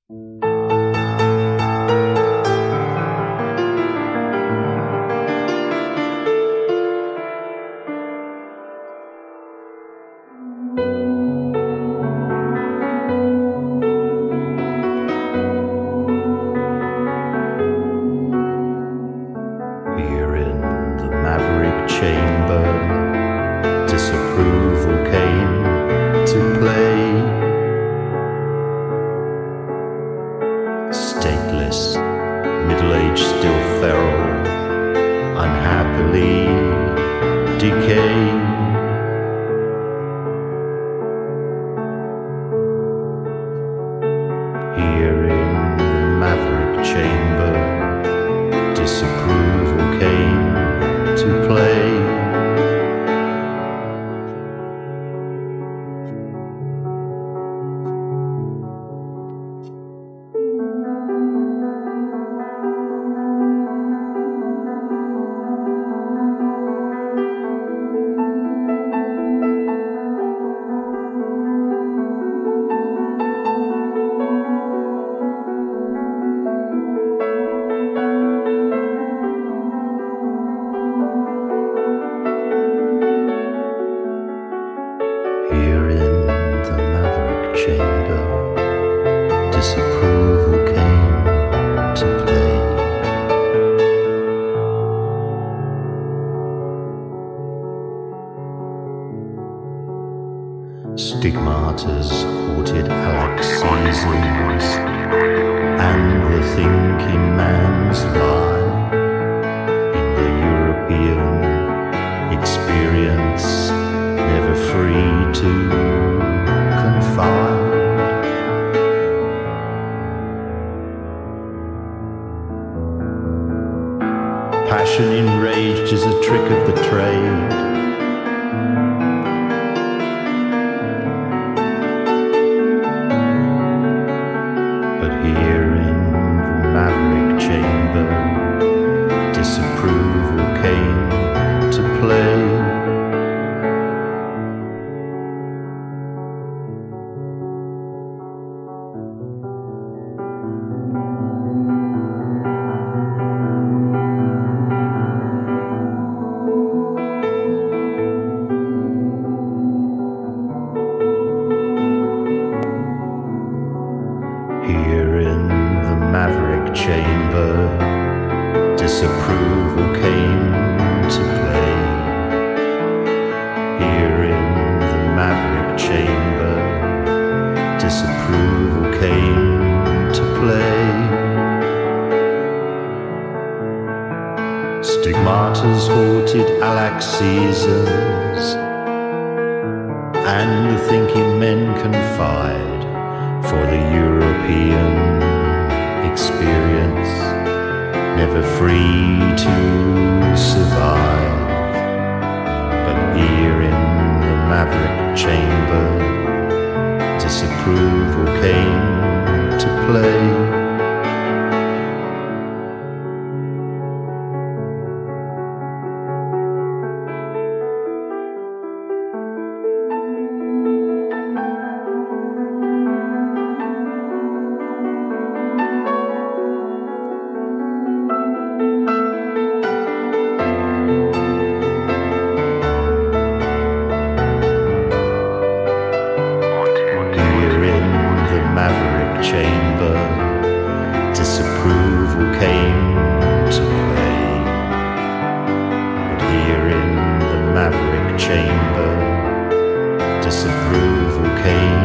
Here in the maverick chamber, disapproval came to play. Stateless, middle-aged, still feral, unhappily decay. Here in the maverick chamber, disapproval came to play. Here in the maverick chamber, disapproval came to play. Stigmatas haunted Alexisms, and the thinking man's lie in the European experience, never free to confide. Passion enraged is a trick of the trade. But here in the maverick chamber, disapproval came to play. Here in the maverick chamber, disapproval came to play. Here in the maverick chamber, disapproval came to play. Stigmatas haunted Alexisms, and the thinking men confide. For the European experience, never free to survive. But here in the maverick chamber, disapproval came to play. Maverick chamber, disapproval came to play. But here in the maverick chamber, disapproval came